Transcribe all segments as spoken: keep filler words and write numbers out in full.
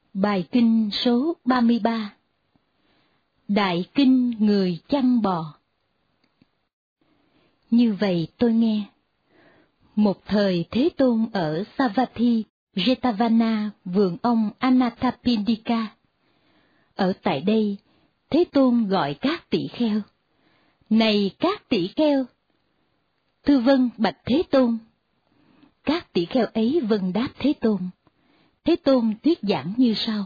Bài kinh số ba mươi ba. Đại kinh người chăn bò. Như vậy tôi nghe. Một thời Thế Tôn ở Savatthi, Jetavana, vườn ông Anathapindika. Ở tại đây, Thế Tôn gọi các tỷ kheo. Này các tỷ kheo! Thưa vâng, bạch Thế Tôn. Các tỷ kheo ấy vâng đáp Thế Tôn. Thế Tôn thuyết giảng như sau.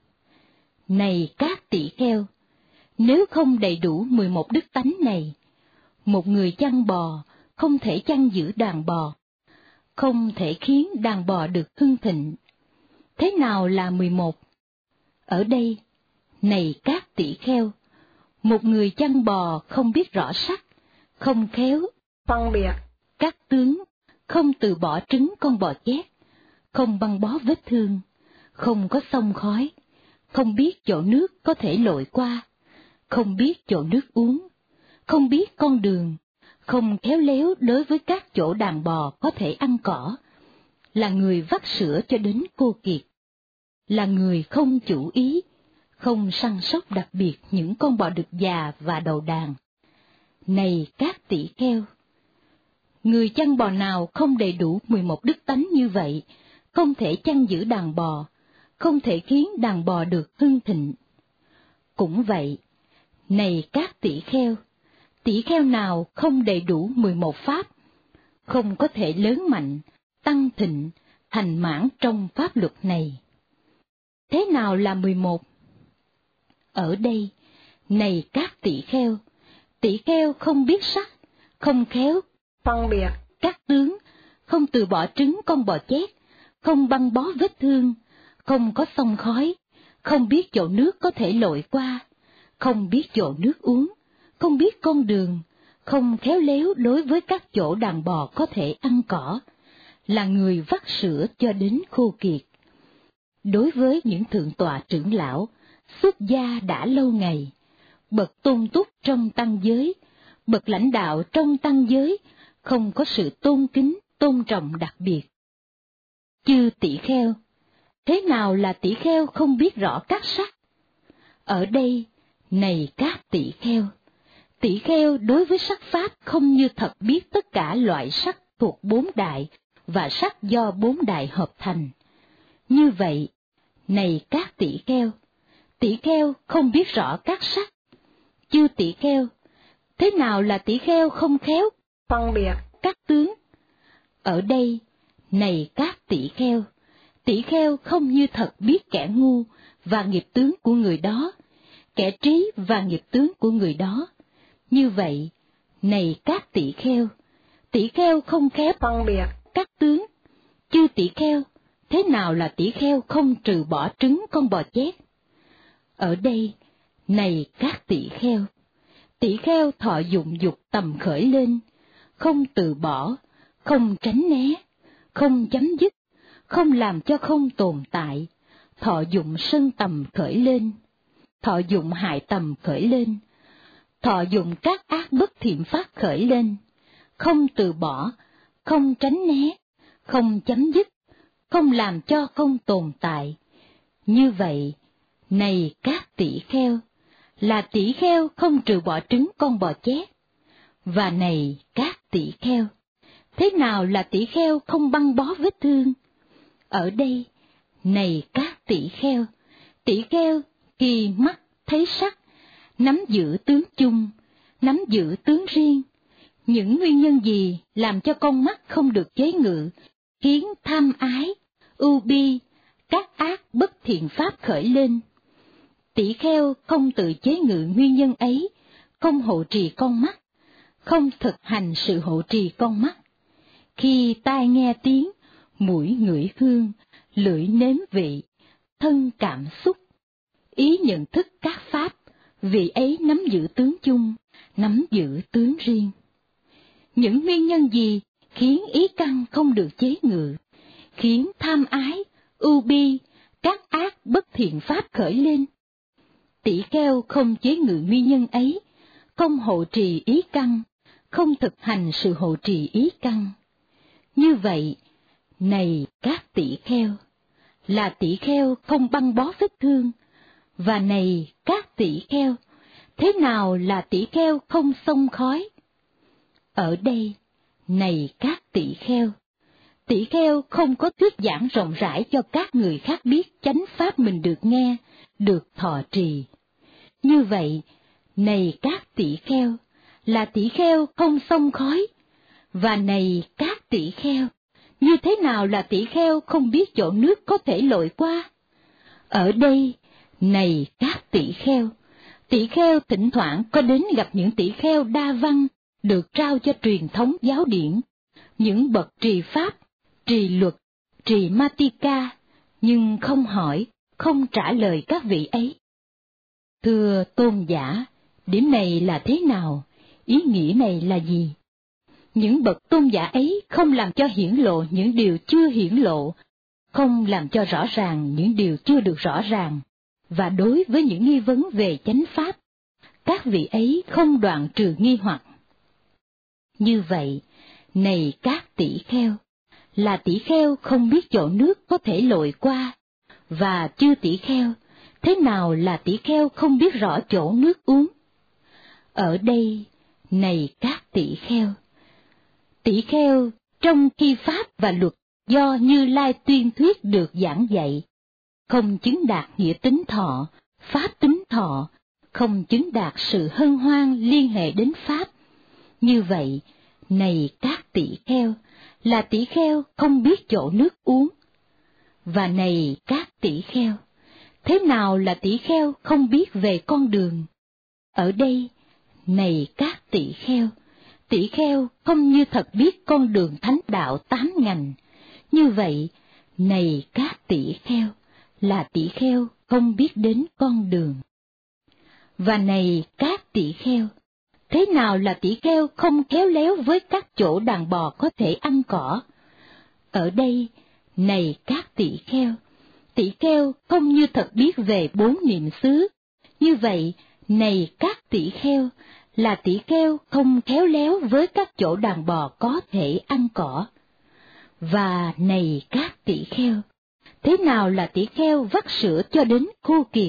Này các tỷ kheo! Nếu không đầy đủ mười một đức tánh này, một người chăn bò không thể chăn giữ đàn bò, không thể khiến đàn bò được hưng thịnh. Thế nào là mười một? Ở đây, này các tỷ kheo, một người chăn bò không biết rõ sắc, không khéo phân biệt các tướng, không từ bỏ trứng con bò chết, không băng bó vết thương, không có xông khói, không biết chỗ nước có thể lội qua, không biết chỗ nước uống, không biết con đường, không khéo léo đối với các chỗ đàn bò có thể ăn cỏ, là người vắt sữa cho đến cô kiệt, là người không chủ ý, không săn sóc đặc biệt những con bò đực già và đầu đàn. Này các tỷ kheo! Người chăn bò nào không đầy đủ mười một đức tánh như vậy, không thể chăn giữ đàn bò, không thể khiến đàn bò được hưng thịnh. Cũng vậy, này các tỷ kheo! Tỷ kheo nào không đầy đủ mười một pháp, không có thể lớn mạnh, tăng thịnh, thành mãn trong pháp luật này. Thế nào là mười một? Ở đây, này các tỷ kheo! Tỷ kheo không biết sắc, không khéo phân biệt các tướng, không từ bỏ trứng con bò chết, không băng bó vết thương, không có xông khói, không biết chỗ nước có thể lội qua, không biết chỗ nước uống, không biết con đường, không khéo léo đối với các chỗ đàn bò có thể ăn cỏ, là người vắt sữa cho đến khô kiệt. Đối với những thượng tọa trưởng lão, xuất gia đã lâu ngày, bậc tôn túc trong tăng giới, bậc lãnh đạo trong tăng giới, không có sự tôn kính, tôn trọng đặc biệt. Chư tỷ kheo! Thế nào là tỷ kheo không biết rõ các sắc? Ở đây, này các tỷ kheo! Tỷ kheo đối với sắc pháp không như thật biết tất cả loại sắc thuộc bốn đại và sắc do bốn đại hợp thành. Như vậy, này các tỷ kheo! Tỷ kheo không biết rõ các sắc. Chư tỷ kheo! Thế nào là tỷ kheo không khéo phân biệt các tướng? Ở đây, này các tỷ kheo! Tỷ kheo không như thật biết kẻ ngu và nghiệp tướng của người đó, kẻ trí và nghiệp tướng của người đó. Như vậy, này các tỷ kheo! Tỷ kheo không khéo phân biệt các tướng. Chư tỷ kheo! Thế nào là tỷ kheo không trừ bỏ trứng con bò chết? Ở đây, này các tỷ kheo! Tỷ kheo thọ dụng dục tầm khởi lên, không từ bỏ, không tránh né, không chấm dứt, không làm cho không tồn tại, thọ dụng sân tầm khởi lên, thọ dụng hại tầm khởi lên, thọ dụng các ác bất thiện pháp khởi lên, không từ bỏ, không tránh né, không chấm dứt, không làm cho không tồn tại. Như vậy, này các tỷ kheo! Là tỷ kheo không trừ bỏ trứng con bò chết. Và này các tỷ kheo! Thế nào là tỷ kheo không băng bó vết thương? Ở đây, này các tỷ kheo! Tỷ kheo khi mắt thấy sắc, nắm giữ tướng chung, nắm giữ tướng riêng. Những nguyên nhân gì làm cho con mắt không được chế ngự, khiến tham ái, ưu bi, các ác bất thiện pháp khởi lên? Tỷ kheo không tự chế ngự nguyên nhân ấy, không hộ trì con mắt, không thực hành sự hộ trì con mắt. Khi tai nghe tiếng, mũi ngửi hương, lưỡi nếm vị, thân cảm xúc, ý nhận thức các pháp, vị ấy nắm giữ tướng chung, nắm giữ tướng riêng. Những nguyên nhân gì khiến ý căn không được chế ngự, khiến tham ái, ưu bi, các ác bất thiện pháp khởi lên? Tỷ kheo không chế ngự nguyên nhân ấy, không hộ trì ý căn, không thực hành sự hộ trì ý căn. Như vậy, này các tỷ kheo! là tỷ kheo không băng bó vết thương, và này các tỷ kheo, thế nào là tỷ kheo không xông khói? Ở đây, này các tỷ kheo, tỷ kheo không có thuyết giảng rộng rãi cho các người khác biết chánh pháp mình được nghe, được thọ trì. Như vậy, này các tỷ kheo, là tỷ kheo không xông khói, và này các tỷ kheo, như thế nào là tỷ kheo không biết chỗ nước có thể lội qua? Ở đây, này các tỷ kheo, tỷ kheo thỉnh thoảng có đến gặp những tỷ kheo đa văn, được trao cho truyền thống giáo điển, những bậc trì pháp, trì luật, trì Matika, nhưng không hỏi, không trả lời các vị ấy. Thưa tôn giả, điểm này là thế nào? Ý nghĩa này là gì? Những bậc tôn giả ấy không làm cho hiển lộ những điều chưa hiển lộ, không làm cho rõ ràng những điều chưa được rõ ràng, và đối với những nghi vấn về chánh pháp, các vị ấy không đoạn trừ nghi hoặc. Như vậy, này các tỷ kheo, là tỷ kheo không biết chỗ nước có thể lội qua, và chư tỷ kheo, thế nào là tỷ kheo không biết rõ chỗ nước uống? Ở đây, này các tỷ kheo, tỷ kheo trong khi pháp và luật do Như Lai tuyên thuyết được giảng dạy, không chứng đạt nghĩa tính thọ, pháp tính thọ, không chứng đạt sự hân hoan liên hệ đến pháp. Như vậy, này các tỷ kheo, là tỷ kheo không biết chỗ nước uống. Và này các tỷ kheo, thế nào là tỷ kheo không biết về con đường? Ở đây, này các tỷ kheo, tỷ kheo không như thật biết con đường thánh đạo tám ngành. Như vậy, này các tỷ kheo, là tỷ kheo không biết đến con đường. Và này các tỷ kheo, thế nào là tỷ kheo không khéo léo với các chỗ đàn bò có thể ăn cỏ? Ở đây, này các tỷ kheo, tỷ kheo không như thật biết về bốn niệm xứ. Như vậy, này các tỷ kheo, là tỷ kheo không khéo léo với các chỗ đàn bò có thể ăn cỏ. Và này các tỷ kheo, thế nào là tỷ kheo vắt sữa cho đến khô kiệt?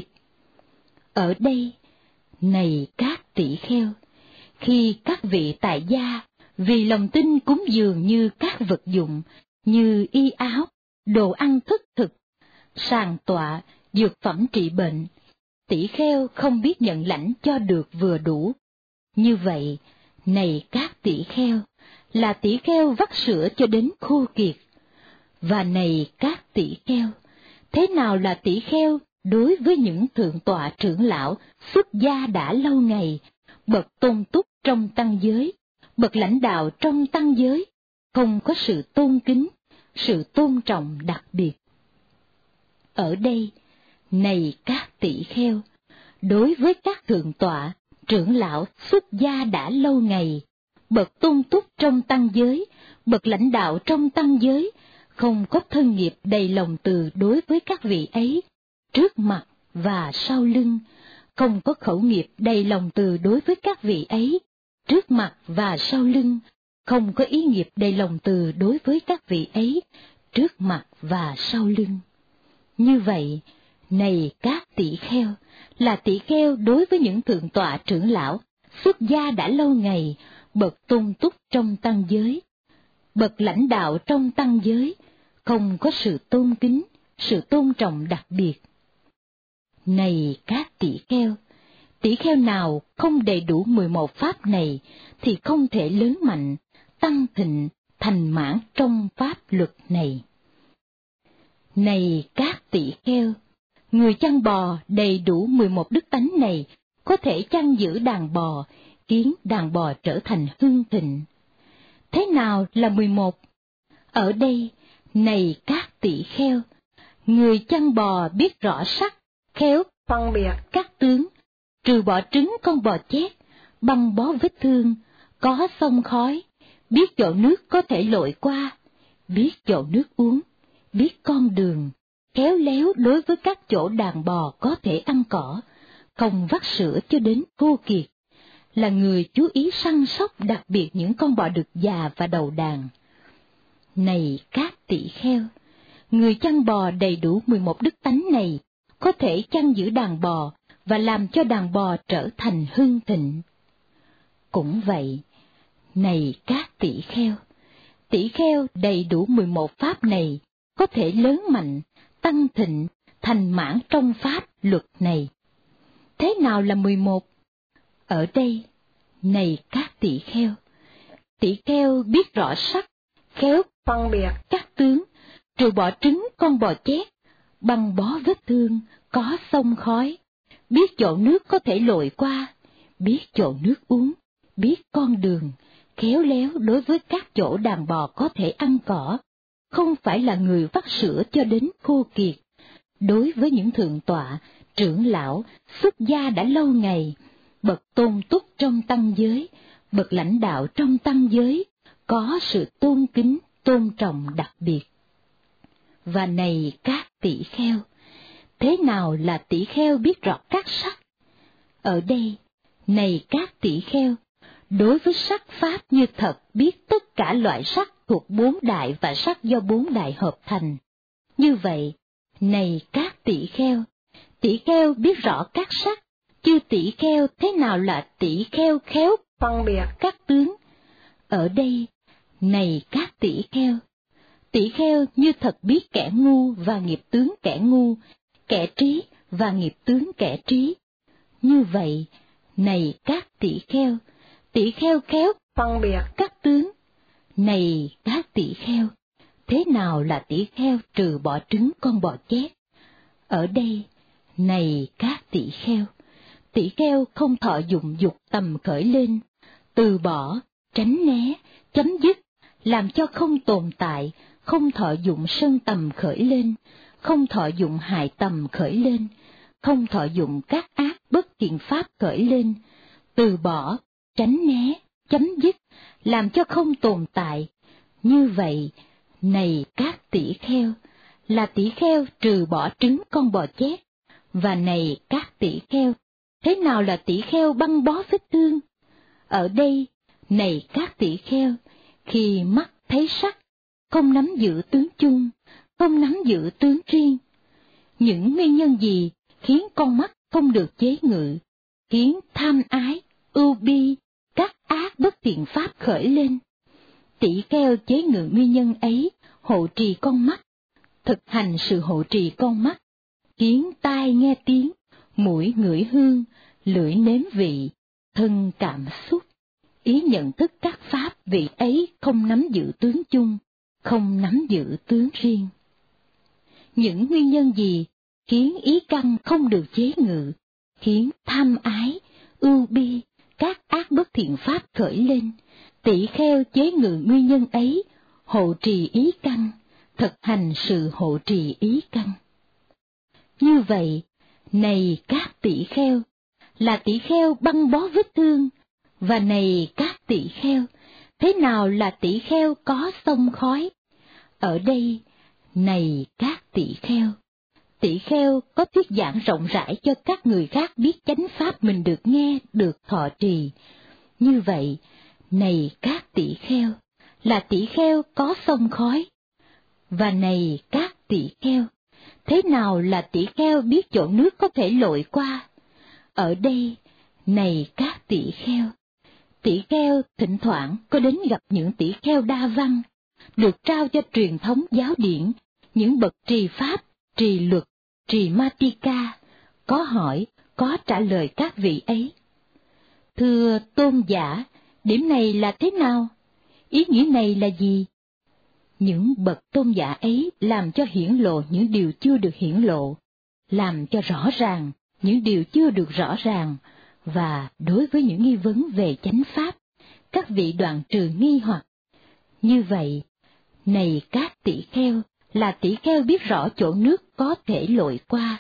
Ở đây, này các tỷ kheo, khi các vị tại gia vì lòng tin cúng dường như các vật dụng, như y áo, đồ ăn thức thực, sàng tọa, dược phẩm trị bệnh, tỷ kheo không biết nhận lãnh cho được vừa đủ. Như vậy, này các tỷ kheo, là tỷ kheo vắt sữa cho đến khô kiệt. Và này các tỷ kheo, thế nào là tỷ kheo đối với những thượng tọa trưởng lão xuất gia đã lâu ngày, bậc tôn túc trong tăng giới, bậc lãnh đạo trong tăng giới, không có sự tôn kính, sự tôn trọng đặc biệt? Ở đây, này các tỷ kheo, đối với các thượng tọa, trưởng lão xuất gia đã lâu ngày, bậc tôn túc trong tăng giới, bậc lãnh đạo trong tăng giới, không có thân nghiệp đầy lòng từ đối với các vị ấy, trước mặt và sau lưng, không có khẩu nghiệp đầy lòng từ đối với các vị ấy, trước mặt và sau lưng, không có ý nghiệp đầy lòng từ đối với các vị ấy, trước mặt và sau lưng. Như vậy, này các tỷ kheo, là tỷ kheo đối với những thượng tọa trưởng lão, xuất gia đã lâu ngày, bậc tôn túc trong tăng giới, bậc lãnh đạo trong tăng giới, không có sự tôn kính, sự tôn trọng đặc biệt. Này các tỷ kheo, tỷ kheo nào không đầy đủ mười một pháp này thì không thể lớn mạnh, tăng thịnh, thành mãn trong pháp luật này. Này các tỷ kheo, người chăn bò đầy đủ mười một đức tánh này có thể chăn giữ đàn bò, khiến đàn bò trở thành hưng thịnh. Thế nào là mười một? Ở đây, này các tỷ kheo, người chăn bò biết rõ sắc, khéo phân biệt các tướng, trừ bỏ trứng con bò chết, băng bó vết thương, có sông khói, biết chỗ nước có thể lội qua, biết chỗ nước uống, biết con đường, khéo léo đối với các chỗ đàn bò có thể ăn cỏ, không vắt sữa cho đến khô kiệt, là người chú ý săn sóc đặc biệt những con bò đực già và đầu đàn. Này các tỷ kheo, người chăn bò đầy đủ mười một đức tánh này có thể chăn giữ đàn bò và làm cho đàn bò trở thành hưng thịnh. Cũng vậy, này các tỷ kheo, tỷ kheo đầy đủ mười một pháp này có thể lớn mạnh, tăng thịnh, thành mãn trong pháp luật này. Thế nào là mười một? Ở đây, này các tỷ kheo, tỷ kheo biết rõ sắc, khéo phân biệt các tướng, trừ bỏ trứng con bò chét, băng bó vết thương, có sông khói, biết chỗ nước có thể lội qua, biết chỗ nước uống, biết con đường, khéo léo đối với các chỗ đàn bò có thể ăn cỏ, không phải là người vắt sữa cho đến khô kiệt. Đối với những thượng tọa, trưởng lão, xuất gia đã lâu ngày, bậc tôn túc trong tăng giới, bậc lãnh đạo trong tăng giới, có sự tôn kính, tôn trọng đặc biệt. Và này các tỷ kheo, thế nào là tỷ kheo biết rõ các sắc? Ở đây, này các tỷ kheo, đối với sắc pháp như thật biết tất cả loại sắc thuộc bốn đại và sắc do bốn đại hợp thành. Như vậy, này các tỷ kheo, tỷ kheo biết rõ các sắc, chư tỷ kheo thế nào là tỷ kheo khéo phân biệt các tướng? Ở đây, này các tỷ kheo, tỷ kheo như thật biết kẻ ngu và nghiệp tướng kẻ ngu, kẻ trí và nghiệp tướng kẻ trí. Như vậy, này các tỷ kheo, tỷ kheo khéo phân biệt các tướng. Này các tỷ kheo, thế nào là tỷ kheo trừ bỏ trứng con bò chét? Ở đây, này các tỷ kheo, tỷ kheo không thọ dụng dục tầm khởi lên, từ bỏ, tránh né, chấm dứt, làm cho không tồn tại, không thọ dụng sân tầm khởi lên, không thọ dụng hại tầm khởi lên, không thọ dụng các ác bất thiện pháp khởi lên, từ bỏ, tránh né, chấm dứt, làm cho không tồn tại. Như vậy, này các tỷ kheo, là tỷ kheo trừ bỏ trứng con bò chét. Và này các tỷ kheo, thế nào là tỷ kheo băng bó vết thương? Ở đây, này các tỷ kheo, khi mắt thấy sắc, không nắm giữ tướng chung, không nắm giữ tướng riêng. Những nguyên nhân gì khiến con mắt không được chế ngự, khiến tham ái, ưu bi, các ác bất thiện pháp khởi lên? Tỷ kheo chế ngự nguyên nhân ấy, hộ trì con mắt, thực hành sự hộ trì con mắt, khiến tai nghe tiếng, mũi ngửi hương, lưỡi nếm vị, thân cảm xúc, ý nhận thức các pháp vị ấy không nắm giữ tướng chung, không nắm giữ tướng riêng. Những nguyên nhân gì khiến ý căn không được chế ngự, khiến tham ái, ưu bi, các ác bất thiện pháp khởi lên? Tỷ kheo chế ngự nguyên nhân ấy, hộ trì ý căn, thực hành sự hộ trì ý căn. Như vậy, này các tỷ kheo, là tỷ kheo băng bó vết thương. Và này các tỷ kheo, thế nào là tỷ kheo có sông khói? Ở đây, này các tỷ kheo, tỷ kheo có thuyết giảng rộng rãi cho các người khác biết chánh pháp mình được nghe, được thọ trì. Như vậy, này các tỷ kheo, là tỷ kheo có sông khói. Và này các tỷ kheo, thế nào là tỷ kheo biết chỗ nước có thể lội qua? Ở đây, này các tỷ kheo, tỷ kheo thỉnh thoảng có đến gặp những tỷ kheo đa văn, được trao cho truyền thống giáo điển, những bậc trì pháp, trì luật, trì Matika, có hỏi, có trả lời các vị ấy. Thưa tôn giả, điểm này là thế nào? Ý nghĩa này là gì? Những bậc tôn giả ấy làm cho hiển lộ những điều chưa được hiển lộ, làm cho rõ ràng những điều chưa được rõ ràng, và đối với những nghi vấn về chánh pháp, các vị đoạn trừ nghi hoặc. Như vậy, này các tỷ kheo, là tỷ kheo biết rõ chỗ nước có thể lội qua.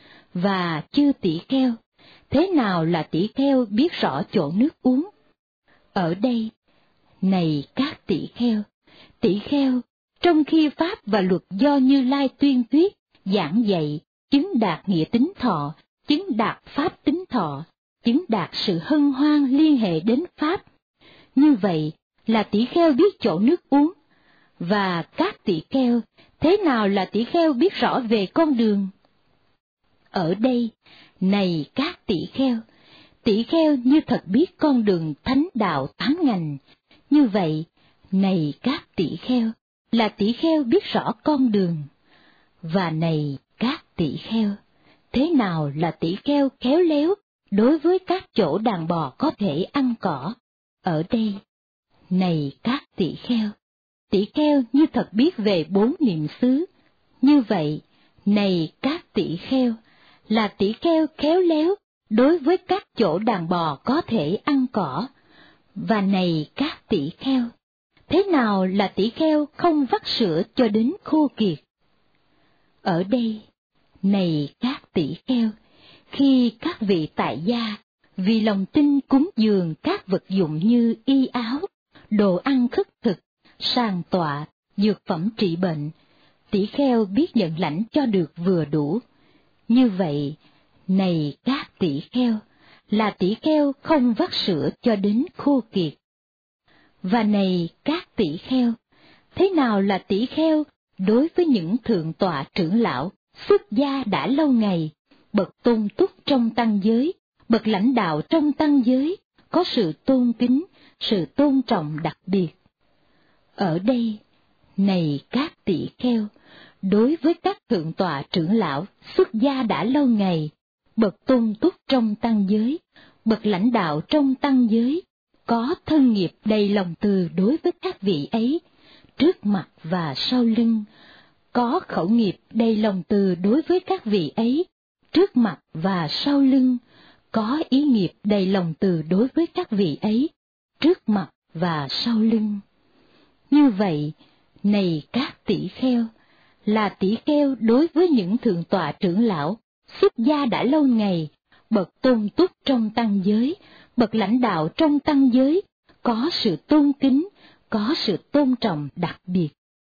Và chư tỷ kheo, thế nào là tỷ kheo biết rõ chỗ nước uống? Ở đây, này các tỷ kheo, tỷ kheo, trong khi pháp và luật do Như Lai tuyên thuyết, giảng dạy, chứng đạt nghĩa tính thọ, chứng đạt pháp tính thọ, chứng đạt sự hân hoan liên hệ đến pháp. Như vậy là tỷ kheo biết chỗ nước uống. Và các tỷ kheo, thế thế nào là tỷ kheo biết rõ về con đường? Ở đây, này các tỷ kheo, tỷ kheo như thật biết con đường thánh đạo tám ngành. Như vậy, này các tỷ kheo, là tỷ kheo biết rõ con đường. Và này các tỷ kheo, thế nào là tỷ kheo khéo léo đối với các chỗ đàn bò có thể ăn cỏ? Ở đây, này các tỷ kheo, tỷ kheo như thật biết về bốn niệm xứ. Như vậy, này các tỷ kheo, là tỷ kheo khéo léo đối với các chỗ đàn bò có thể ăn cỏ. Và này các tỷ kheo, thế nào là tỷ kheo không vắt sữa cho đến khô kiệt? Ở đây, này các tỷ kheo, khi các vị tại gia vì lòng tin cúng dường các vật dụng như y áo, đồ ăn khất thực, sàng tọa, dược phẩm trị bệnh, tỷ kheo biết nhận lãnh cho được vừa đủ. Như vậy, này các tỷ kheo, là tỷ kheo không vắt sữa cho đến khô kiệt. Và này các tỷ kheo, thế nào là tỷ kheo đối với những thượng tọa trưởng lão, xuất gia đã lâu ngày, bậc tôn túc trong tăng giới, bậc lãnh đạo trong tăng giới, có sự tôn kính, sự tôn trọng đặc biệt? Ở đây, này các tỷ kheo, đối với các thượng tọa trưởng lão, xuất gia đã lâu ngày, bậc tôn túc trong tăng giới, bậc lãnh đạo trong tăng giới, có thân nghiệp đầy lòng từ đối với các vị ấy, trước mặt và sau lưng, có khẩu nghiệp đầy lòng từ đối với các vị ấy, trước mặt và sau lưng, có ý nghiệp đầy lòng từ đối với các vị ấy, trước mặt và sau lưng. Như vậy, này các tỷ kheo, là tỷ kheo đối với những thượng tọa trưởng lão, xuất gia đã lâu ngày, bậc tôn túc trong tăng giới, bậc lãnh đạo trong tăng giới, có sự tôn kính, có sự tôn trọng đặc biệt.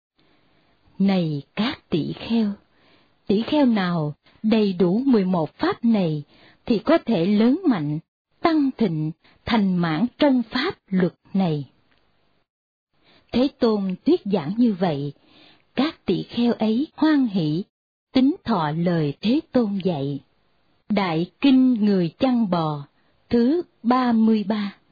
Này các tỷ kheo, tỷ kheo nào đầy đủ mười một pháp này thì có thể lớn mạnh, tăng thịnh, thành mãn trong pháp luật này. Thế Tôn thuyết giảng như vậy, các tỷ kheo ấy hoan hỷ, tín thọ lời Thế Tôn dạy. Đại Kinh Người Chăn Bò, thứ ba mươi ba.